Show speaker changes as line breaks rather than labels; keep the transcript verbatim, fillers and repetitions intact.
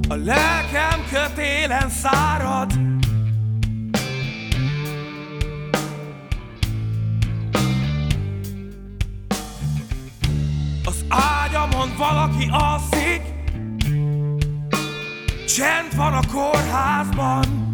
A lelkem kötélen szárad. Az ágyamon valaki alszik, csend van a kórházban.